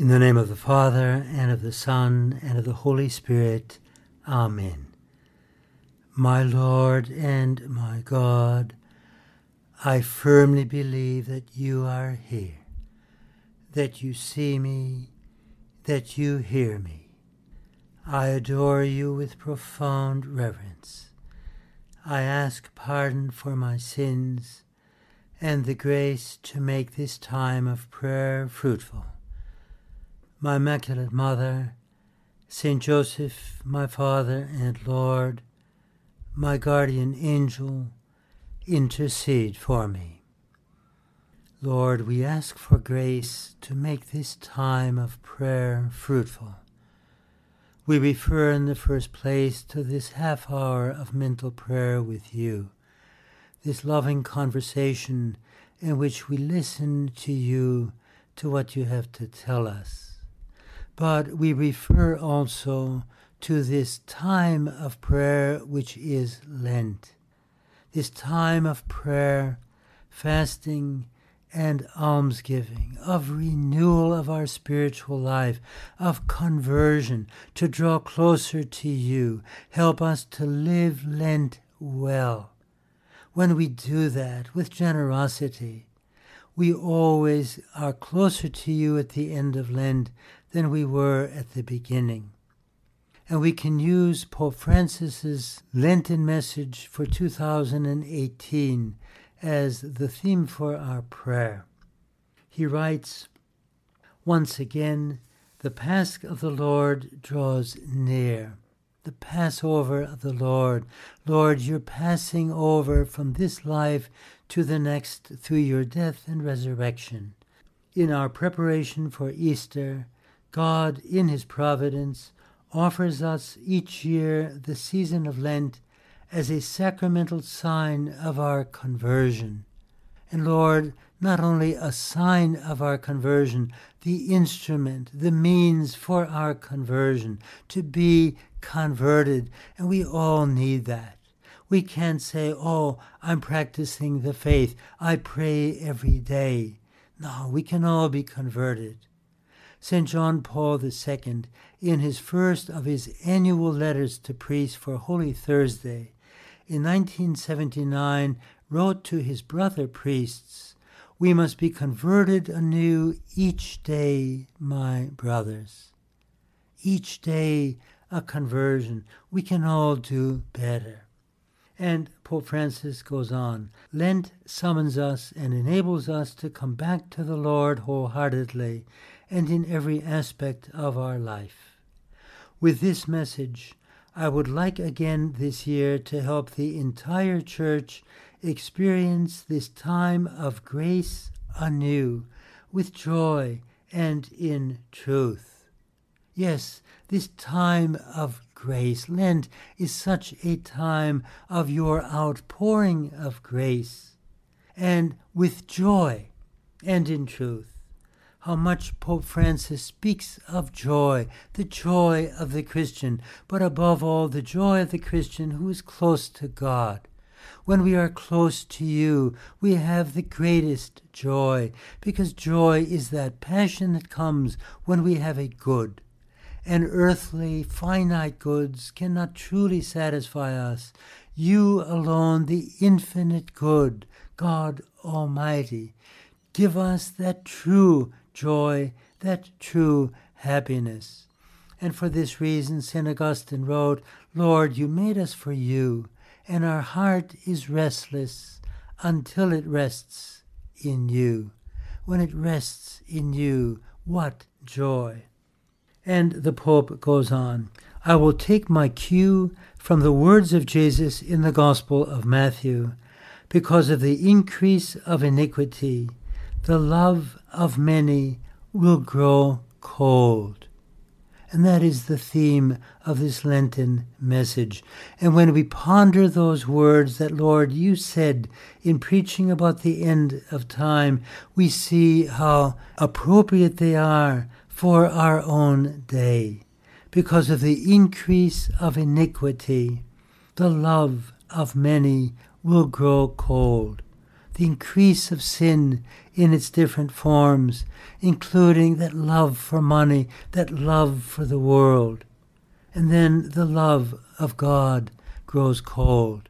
In the name of the Father, and of the Son, and of the Holy Spirit. Amen. My Lord and my God, I firmly believe that you are here, that you see me, that you hear me. I adore you with profound reverence. I ask pardon for my sins and the grace to make this time of prayer fruitful. My Immaculate Mother, Saint Joseph, my Father and Lord, my guardian angel, intercede for me. Lord, we ask for grace to make this time of prayer fruitful. We refer in the first place to this half hour of mental prayer with you, this loving conversation in which we listen to you, to what you have to tell us. But we refer also to this time of prayer which is Lent, this time of prayer, fasting, and almsgiving, of renewal of our spiritual life, of conversion, to draw closer to you. Help us to live Lent well. When we do that with generosity, we always are closer to you at the end of Lent than we were at the beginning. And we can use Pope Francis's Lenten message for 2018 as the theme for our prayer. He writes, "Once again, the Pasch of the Lord draws near. The Passover of the Lord. Lord, you're passing over from this life to the next through your death and resurrection. In our preparation for Easter, God, in his providence, offers us each year the season of Lent as a sacramental sign of our conversion. And Lord, not only a sign of our conversion, the instrument, the means for our conversion, to be converted. And we all need that. We can't say, oh, I'm practicing the faith. I pray every day. No, we can all be converted. St. John Paul II, in his first of his annual letters to priests for Holy Thursday, in 1979, wrote to his brother priests, "We must be converted anew each day, my brothers." Each day a conversion. We can all do better. And Pope Francis goes on, Lent summons us and enables us to come back to the Lord wholeheartedly and in every aspect of our life. With this message, I would like again this year to help the entire Church experience this time of grace anew, with joy and in truth. Yes, this time of grace. Lent is such a time of your outpouring of grace, and with joy and in truth. How much Pope Francis speaks of joy, the joy of the Christian, but above all, the joy of the Christian who is close to God. When we are close to you, we have the greatest joy, because joy is that passion that comes when we have a good. And earthly, finite goods cannot truly satisfy us. You alone, the infinite good, God Almighty, give us that true joy, that true happiness. And for this reason, St. Augustine wrote, Lord, you made us for you, and our heart is restless until it rests in you. When it rests in you, what joy! And the Pope goes on, I will take my cue from the words of Jesus in the Gospel of Matthew. Because of the increase of iniquity, the love of many will grow cold. And that is the theme of this Lenten message. And when we ponder those words that, Lord, you said in preaching about the end of time, we see how appropriate they are for our own day. Because of the increase of iniquity, the love of many will grow cold. the increase of sin in its different forms, including that love for money, that love for the world. And then the love of God grows cold.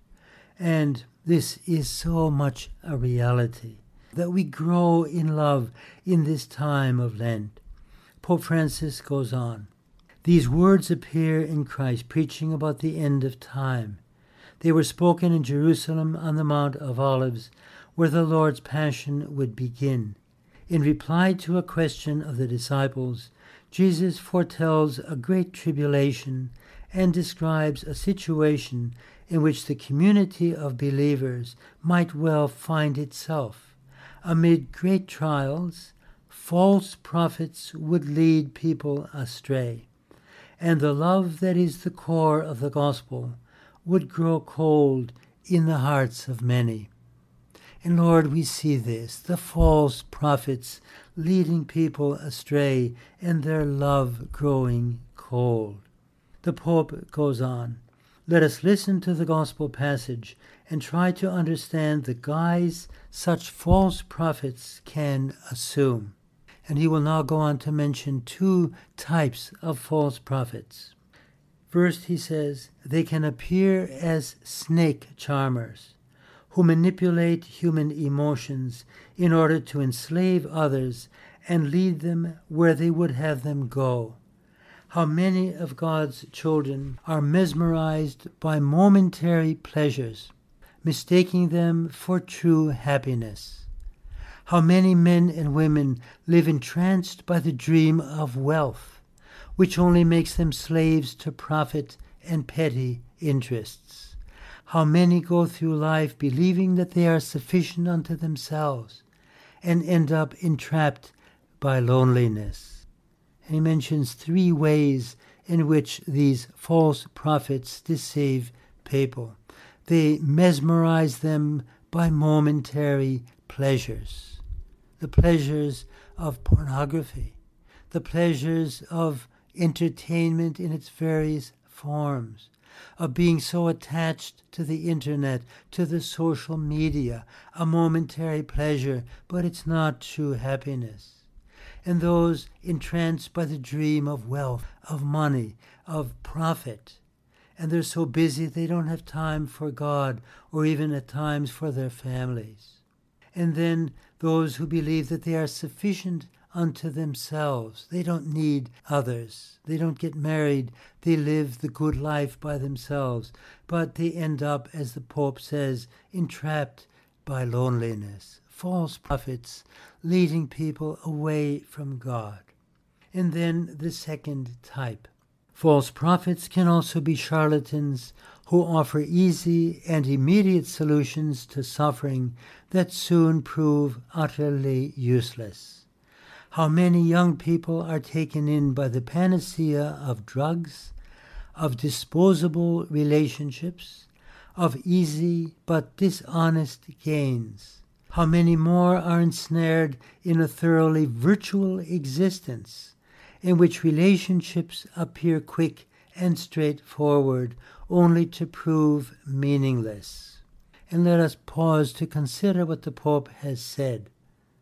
And this is so much a reality, that we grow in love in this time of Lent. Pope Francis goes on. These words appear in Christ preaching about the end of time. They were spoken in Jerusalem on the Mount of Olives, where the Lord's Passion would begin. In reply to a question of the disciples, Jesus foretells a great tribulation and describes a situation in which the community of believers might well find itself. Amid great trials, false prophets would lead people astray, and the love that is the core of the gospel would grow cold in the hearts of many. And Lord, we see this, the false prophets leading people astray and their love growing cold. The Pope goes on. Let us listen to the gospel passage and try to understand the guise such false prophets can assume. And he will now go on to mention two types of false prophets. First, he says, they can appear as snake charmers, who manipulate human emotions in order to enslave others and lead them where they would have them go. How many of God's children are mesmerized by momentary pleasures, mistaking them for true happiness. How many men and women live entranced by the dream of wealth, which only makes them slaves to profit and petty interests. How many go through life believing that they are sufficient unto themselves and end up entrapped by loneliness. And he mentions three ways in which these false prophets deceive people. They mesmerize them by momentary pleasures, the pleasures of pornography, the pleasures of entertainment in its various forms, of being so attached to the internet, to the social media, a momentary pleasure, but it's not true happiness. And those entranced by the dream of wealth, of money, of profit, and they're so busy they don't have time for God or even at times for their families. And then those who believe that they are sufficient unto themselves. They don't need others. They don't get married. They live the good life by themselves. But they end up, as the Pope says, entrapped by loneliness. False prophets leading people away from God. And then the second type. False prophets can also be charlatans who offer easy and immediate solutions to suffering that soon prove utterly useless. How many young people are taken in by the panacea of drugs, of disposable relationships, of easy but dishonest gains. How many more are ensnared in a thoroughly virtual existence, in which relationships appear quick and straightforward, only to prove meaningless. And let us pause to consider what the Pope has said.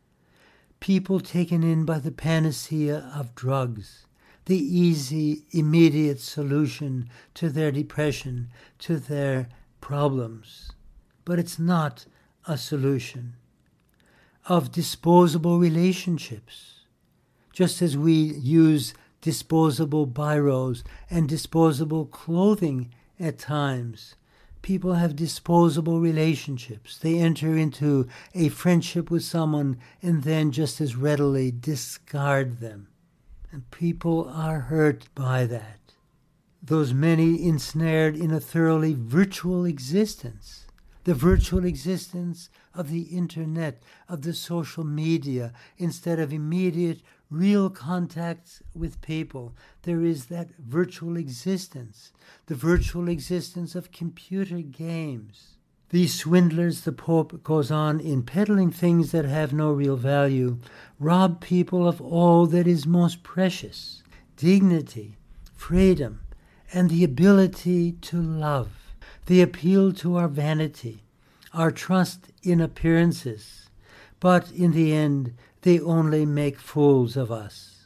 People taken in by the panacea of drugs, the easy, immediate solution to their depression, to their problems. But it's not a solution. Of disposable relationships. Just as we use disposable biros and disposable clothing at times, people have disposable relationships. They enter into a friendship with someone and then just as readily discard them. And people are hurt by that. Those many ensnared in a thoroughly virtual existence. The virtual existence of the internet, of the social media, instead of immediate, real contacts with people. There is that virtual existence, the virtual existence of computer games. These swindlers, the Pope goes on, in peddling things that have no real value, rob people of all that is most precious, dignity, freedom, and the ability to love. They appeal to our vanity, our trust in appearances, but in the end they only make fools of us.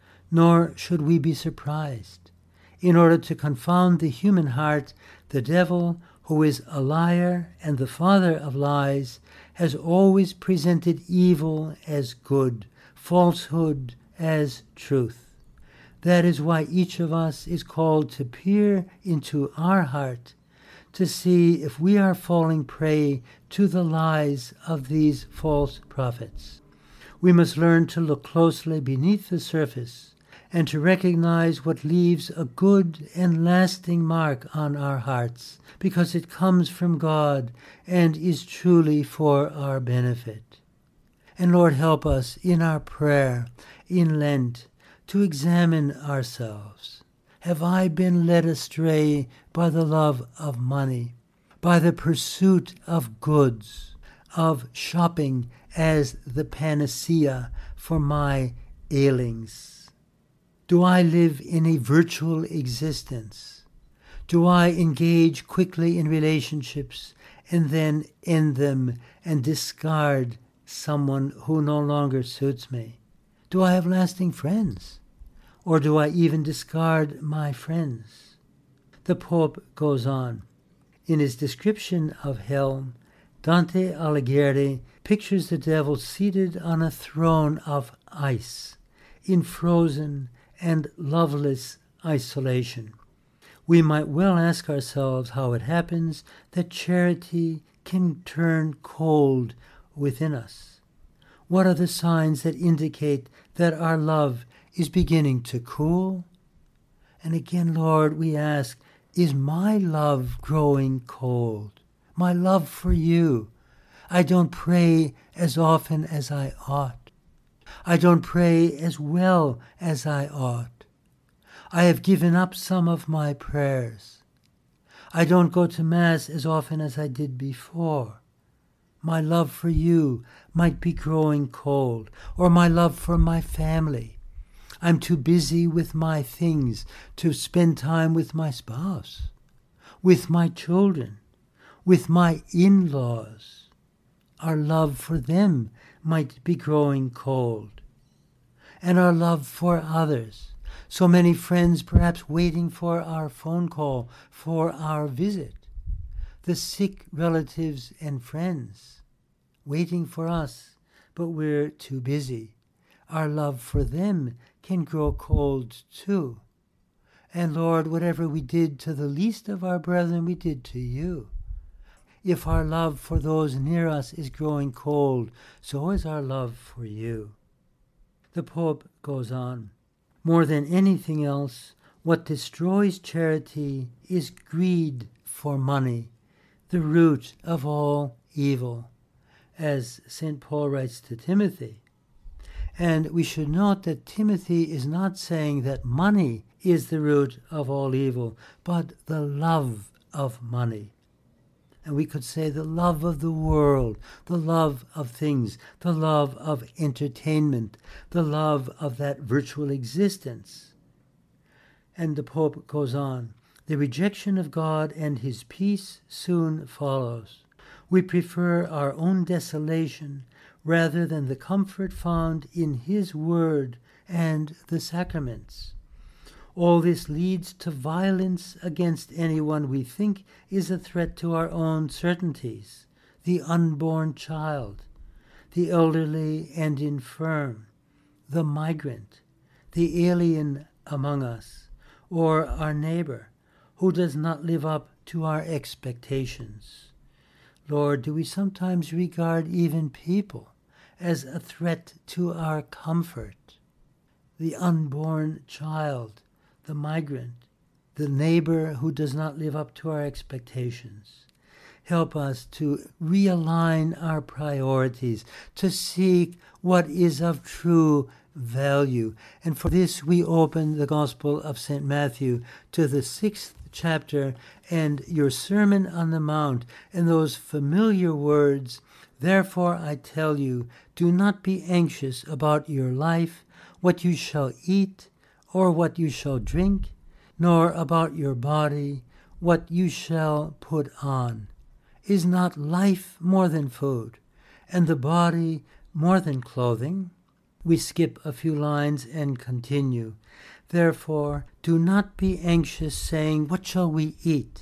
Nor should we be surprised. In order to confound the human heart, the devil, who is a liar and the father of lies, has always presented evil as good, falsehood as truth. That is why each of us is called to peer into our heart to see if we are falling prey to the lies of these false prophets. We must learn to look closely beneath the surface and to recognize what leaves a good and lasting mark on our hearts, because it comes from God and is truly for our benefit. And Lord, help us in our prayer in Lent to examine ourselves. Have I been led astray by the love of money, by the pursuit of goods, of shopping as the panacea for my ailings? Do I live in a virtual existence? Do I engage quickly in relationships and then end them and discard someone who no longer suits me? Do I have lasting friends? Or do I even discard my friends? The Pope goes on. In his description of hell, Dante Alighieri pictures the devil seated on a throne of ice, in frozen and loveless isolation. We might well ask ourselves how it happens that charity can turn cold within us. What are the signs that indicate that our love is beginning to cool? And again, Lord, we ask, is my love growing cold? My love for you. I don't pray as often as I ought. I don't pray as well as I ought. I have given up some of my prayers. I don't go to Mass as often as I did before. My love for you might be growing cold, or my love for my family. I'm too busy with my things to spend time with my spouse, with my children, with my in-laws. Our love for them might be growing cold. And our love for others. So many friends perhaps waiting for our phone call, for our visit. The sick relatives and friends waiting for us, but we're too busy. Our love for them can grow cold too. And Lord, whatever we did to the least of our brethren, we did to you. If our love for those near us is growing cold, so is our love for you. The Pope goes on. More than anything else, what destroys charity is greed for money, the root of all evil, as St. Paul writes to Timothy. And we should note that Timothy is not saying that money is the root of all evil, but the love of money. And we could say the love of the world, the love of things, the love of entertainment, the love of that virtual existence. And the Pope goes on. The rejection of God and his peace soon follows. We prefer our own desolation rather than the comfort found in his word and the sacraments. All this leads to violence against anyone we think is a threat to our own certainties, the unborn child, the elderly and infirm, the migrant, the alien among us, or our neighbor who does not live up to our expectations. Lord, do we sometimes regard even people as a threat to our comfort? The unborn child, the migrant, the neighbor who does not live up to our expectations. Help us to realign our priorities, to seek what is of true value. And for this we open the Gospel of St. Matthew to the 6th chapter and your Sermon on the Mount and those familiar words, "Therefore I tell you, do not be anxious about your life, what you shall eat, or what you shall drink, nor about your body, what you shall put on. Is not life more than food, and the body more than clothing? We skip a few lines and continue. Therefore, do not be anxious, saying, what shall we eat?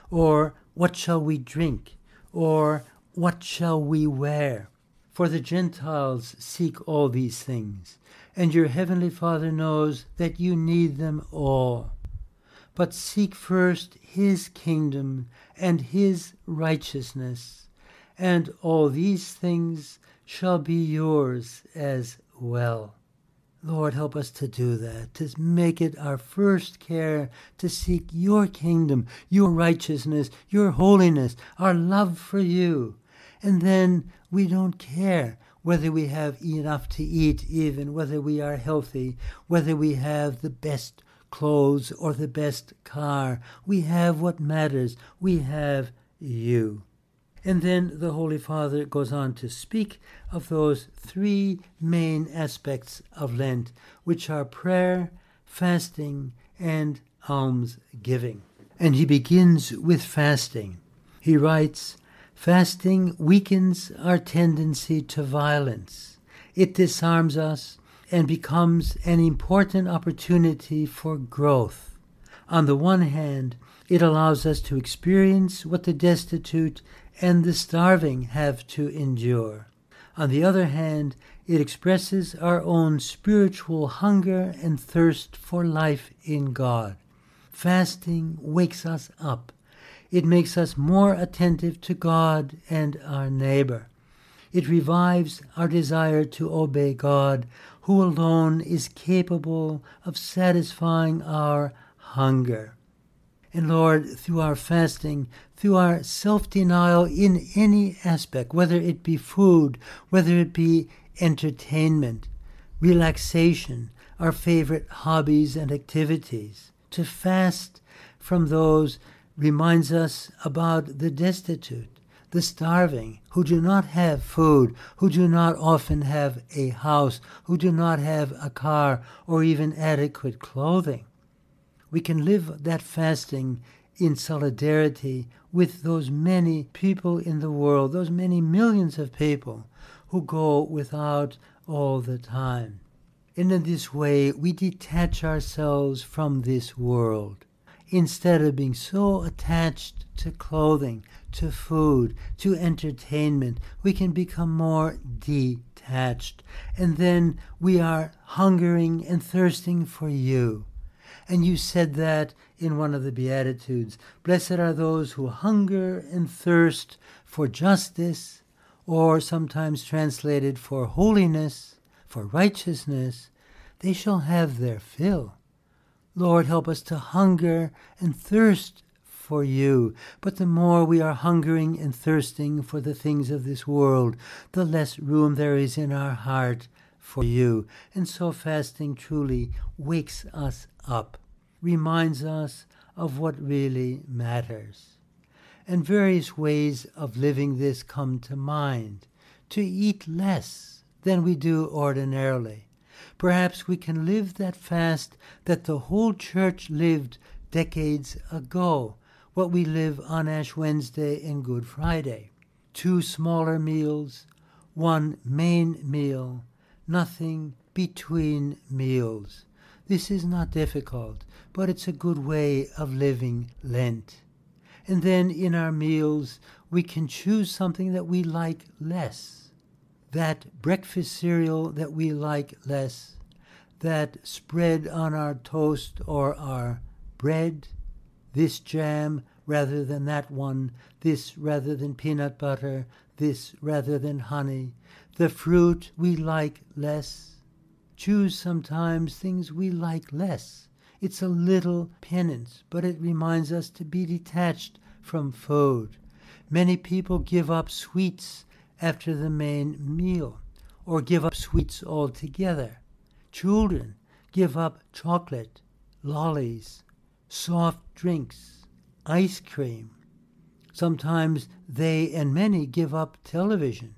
Or what shall we drink? Or what shall we wear? For the Gentiles seek all these things, and your heavenly Father knows that you need them all. But seek first his kingdom and his righteousness, and all these things shall be yours as well. Lord, help us to do that, to make it our first care to seek your kingdom, your righteousness, your holiness, our love for you. And then we don't care whether we have enough to eat, even whether we are healthy, whether we have the best clothes or the best car. We have what matters. We have you. And then the Holy Father goes on to speak of those three main aspects of Lent, which are prayer, fasting, and almsgiving. And he begins with fasting. He writes, fasting weakens our tendency to violence. It disarms us and becomes an important opportunity for growth. On the one hand, it allows us to experience what the destitute and the starving have to endure. On the other hand, it expresses our own spiritual hunger and thirst for life in God. Fasting wakes us up. It makes us more attentive to God and our neighbor. It revives our desire to obey God, who alone is capable of satisfying our hunger. And Lord, through our fasting, through our self-denial in any aspect, whether it be food, whether it be entertainment, relaxation, our favorite hobbies and activities, to fast from those reminds us about the destitute, the starving, who do not have food, who do not often have a house, who do not have a car or even adequate clothing. We can live that fasting in solidarity with those many people in the world, those many millions of people who go without all the time. And in this way, we detach ourselves from this world. Instead of being so attached to clothing, to food, to entertainment, we can become more detached. And then we are hungering and thirsting for you. And you said that in one of the Beatitudes. Blessed are those who hunger and thirst for justice, or sometimes translated for holiness, for righteousness. They shall have their fill. Lord, help us to hunger and thirst for you. But the more we are hungering and thirsting for the things of this world, the less room there is in our heart for you. And so fasting truly wakes us up, reminds us of what really matters. And various ways of living this come to mind. To eat less than we do ordinarily. Perhaps we can live that fast that the whole church lived decades ago, what we live on Ash Wednesday and Good Friday. 2 smaller meals, 1 main meal, nothing between meals. This is not difficult, but it's a good way of living Lent. And then in our meals, we can choose something that we like less. That breakfast cereal that we like less. That spread on our toast or our bread. This jam rather than that one. This rather than peanut butter. This rather than honey. The fruit we like less. Choose sometimes things we like less. It's a little penance, but it reminds us to be detached from food. Many people give up sweets after the main meal, or give up sweets altogether. Children give up chocolate, lollies, soft drinks, ice cream. Sometimes they and many give up television.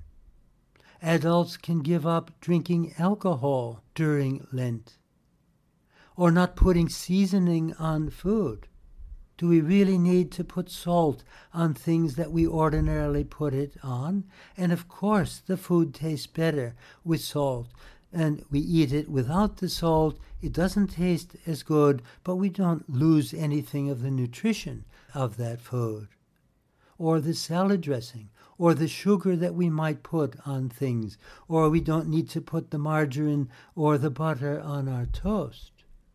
Adults can give up drinking alcohol during Lent, or not putting seasoning on food. Do we really need to put salt on things that we ordinarily put it on? And of course, the food tastes better with salt. And we eat it without the salt. It doesn't taste as good, but we don't lose anything of the nutrition of that food. Or the salad dressing, or the sugar that we might put on things, or we don't need to put the margarine or the butter on our toast.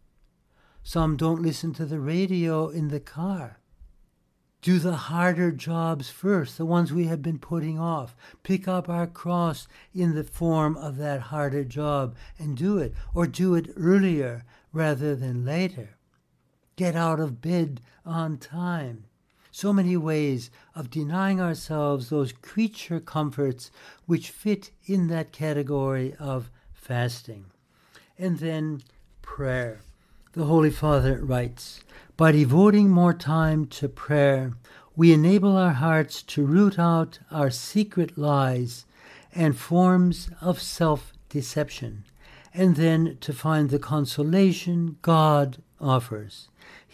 Some don't listen to the radio in the car. Do the harder jobs first, the ones we have been putting off. Pick up our cross in the form of that harder job and do it, or do it earlier rather than later. Get out of bed on time. So many ways of denying ourselves those creature comforts which fit in that category of fasting. And then prayer. The Holy Father writes, by devoting more time to prayer, we enable our hearts to root out our secret lies and forms of self-deception, and then to find the consolation God offers.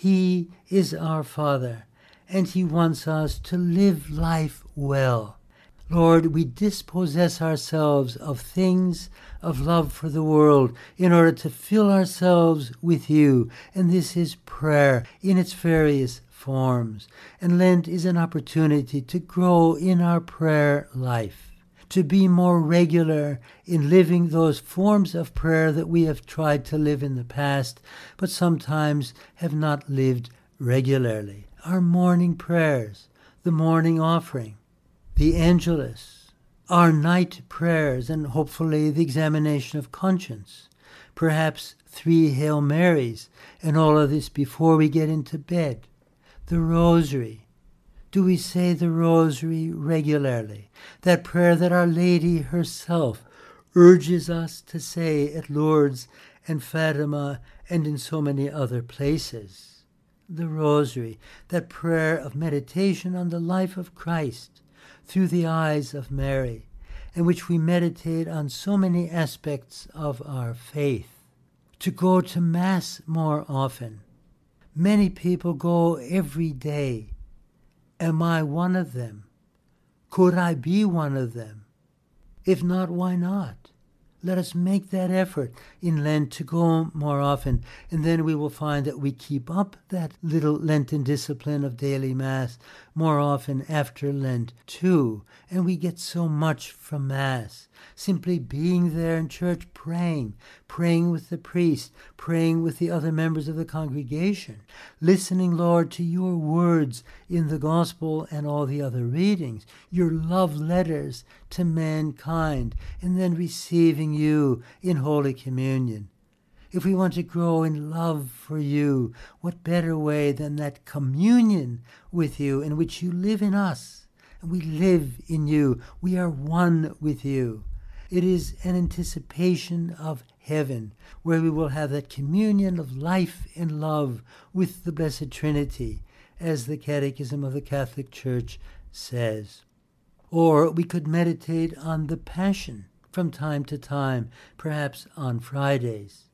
He is our Father, and He wants us to live life well. Lord, we dispossess ourselves of things of love for the world in order to fill ourselves with you. And this is prayer in its various forms. And Lent is an opportunity to grow in our prayer life, to be more regular in living those forms of prayer that we have tried to live in the past, but sometimes have not lived regularly. Our morning prayers, the morning offering, the Angelus, our night prayers, and hopefully the examination of conscience, perhaps 3 Hail Marys, and all of this before we get into bed. The Rosary. Do we say the Rosary regularly? That prayer that Our Lady herself urges us to say at Lourdes and Fatima and in so many other places. The Rosary, that prayer of meditation on the life of Christ, through the eyes of Mary, in which we meditate on so many aspects of our faith. To go to Mass more often. Many people go every day. Am I one of them? Could I be one of them? If not, why not? Let us make that effort in Lent to go more often, and then we will find that we keep up that little Lenten discipline of daily Mass more often after Lent too, and we get so much from Mass. Simply being there in church praying with the priest, praying with the other members of the congregation, listening, Lord, to your words in the Gospel and all the other readings, your love letters to mankind, and then receiving you in Holy Communion. If we want to grow in love for you, what better way than that communion with you in which you live in us and we live in you. We are one with you. It is an anticipation of heaven where we will have that communion of life and love with the Blessed Trinity, as the Catechism of the Catholic Church says. Or we could meditate on the Passion from time to time, perhaps on Fridays.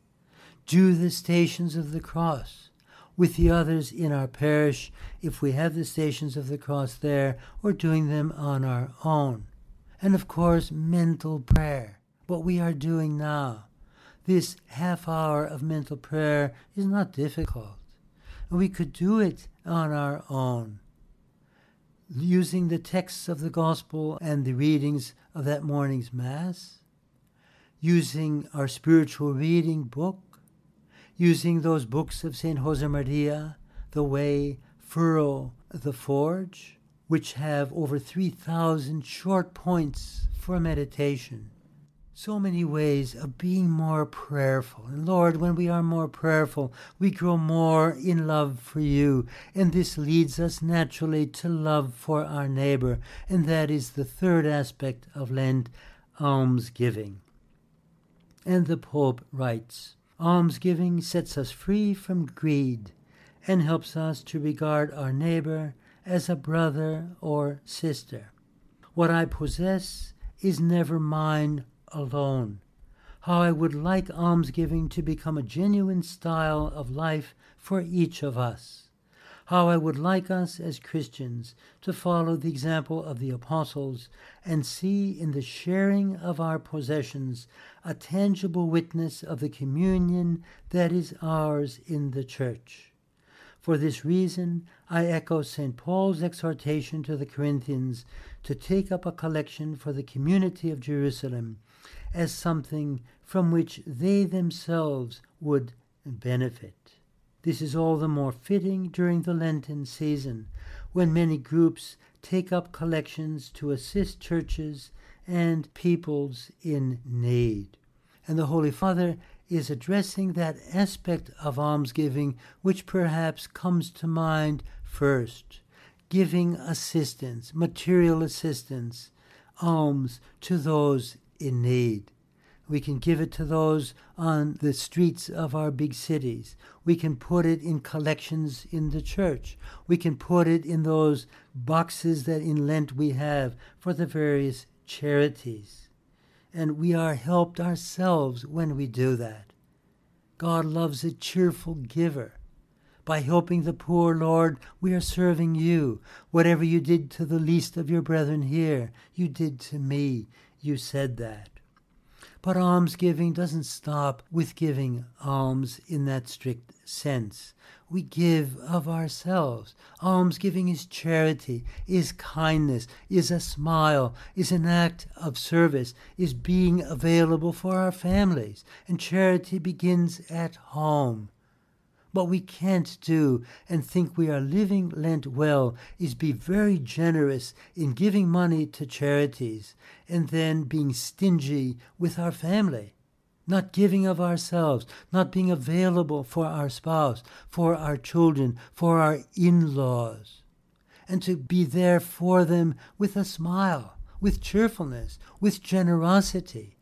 Do the Stations of the Cross with the others in our parish, if we have the Stations of the Cross there, or doing them on our own. And of course, mental prayer, what we are doing now. This half hour of mental prayer is not difficult. We could do it on our own, using the texts of the Gospel and the readings of that morning's Mass, using our spiritual reading book, using those books of St. Josemaria, The Way, Furrow, The Forge, which have over 3,000 short points for meditation. So many ways of being more prayerful. And Lord, when we are more prayerful, we grow more in love for you. And this leads us naturally to love for our neighbor. And that is the third aspect of Lent, almsgiving. And the Pope writes, almsgiving sets us free from greed and helps us to regard our neighbor as a brother or sister. What I possess is never mine alone. How I would like almsgiving to become a genuine style of life for each of us. How I would like us as Christians to follow the example of the apostles and see in the sharing of our possessions a tangible witness of the communion that is ours in the church. For this reason, I echo St. Paul's exhortation to the Corinthians to take up a collection for the community of Jerusalem as something from which they themselves would benefit. This is all the more fitting during the Lenten season, when many groups take up collections to assist churches and peoples in need. And the Holy Father is addressing that aspect of almsgiving which perhaps comes to mind first, giving assistance, material assistance, alms to those in need. We can give it to those on the streets of our big cities. We can put it in collections in the church. We can put it in those boxes that in Lent we have for the various charities. And we are helped ourselves when we do that. God loves a cheerful giver. By helping the poor, Lord, we are serving you. Whatever you did to the least of your brethren here, you did to me. You said that. But almsgiving doesn't stop with giving alms in that strict sense. We give of ourselves. Almsgiving is charity, is kindness, is a smile, is an act of service, is being available for our families. And charity begins at home. What we can't do and think we are living Lent well is be very generous in giving money to charities and then being stingy with our family, not giving of ourselves, not being available for our spouse, for our children, for our in-laws, and to be there for them with a smile, with cheerfulness, with generosity.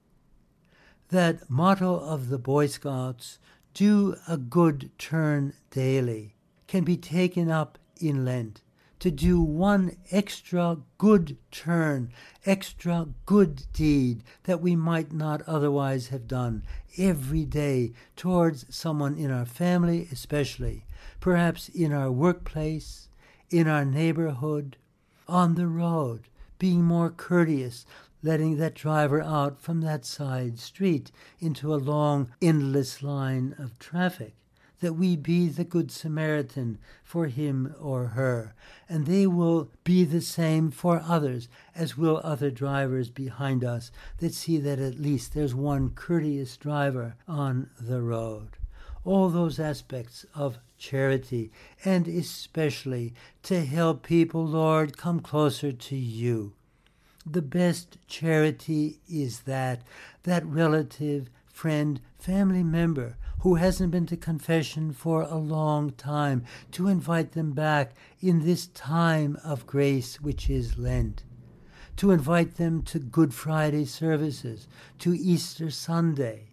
That motto of the Boy Scouts, do a good turn daily, can be taken up in Lent, to do one extra good turn, extra good deed that we might not otherwise have done every day towards someone in our family especially, perhaps in our workplace, in our neighborhood, on the road, being more courteous, letting that driver out from that side street into a long, endless line of traffic, that we be the Good Samaritan for him or her, and they will be the same for others, as will other drivers behind us that see that at least there's one courteous driver on the road. All those aspects of charity, and especially to help people, Lord, come closer to you. The best charity is that relative, friend, family member who hasn't been to confession for a long time, to invite them back in this time of grace which is Lent, to invite them to Good Friday services, to Easter Sunday,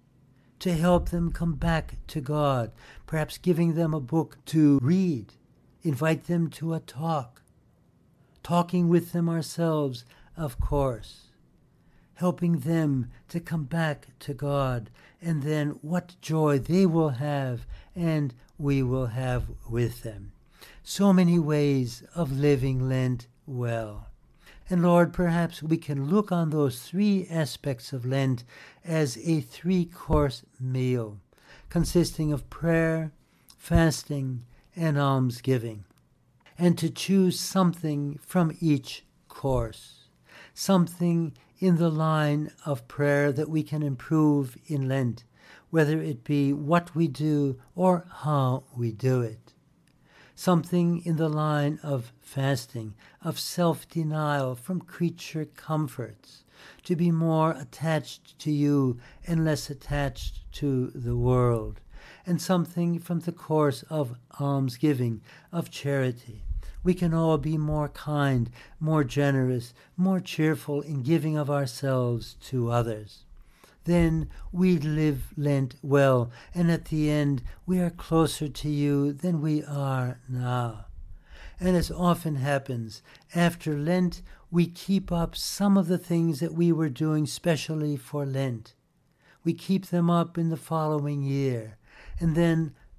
to help them come back to God, perhaps giving them a book to read, invite them to a talk, talking with them ourselves, of course, helping them to come back to God, and then what joy they will have and we will have with them. So many ways of living Lent well. And Lord, perhaps we can look on those three aspects of Lent as a three-course meal, consisting of prayer, fasting, and almsgiving, and to choose something from each course. Something in the line of prayer that we can improve in Lent, whether it be what we do or how we do it. Something in the line of fasting, of self-denial from creature comforts, to be more attached to you and less attached to the world. And something from the course of almsgiving, of charity. We can all be more kind, more generous, more cheerful in giving of ourselves to others. Then we live Lent well, and at the end we are closer to you than we are now. And as often happens, after Lent we keep up some of the things that we were doing specially for Lent. We keep them up in the following year, and then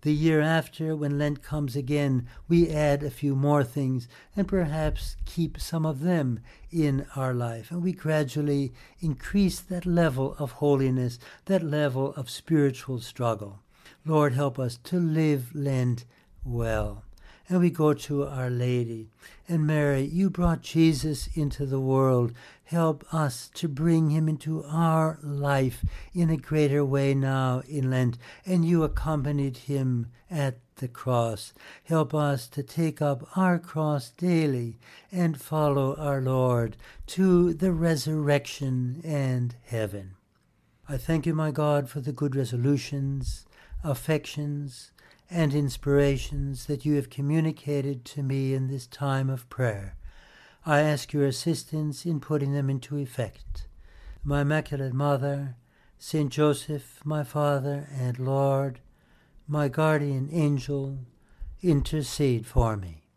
The year after, when Lent comes again, we add a few more things and perhaps keep some of them in our life. And we gradually increase that level of holiness, that level of spiritual struggle. Lord, help us to live Lent well. And we go to Our Lady. And Mary, you brought Jesus into the world. Help us to bring him into our life in a greater way now in Lent. And you accompanied him at the cross. Help us to take up our cross daily and follow our Lord to the resurrection and heaven. I thank you, my God, for the good resolutions, affections, and inspirations that you have communicated to me in this time of prayer. I ask your assistance in putting them into effect. My Immaculate Mother, Saint Joseph, my Father and Lord, my guardian angel, intercede for me.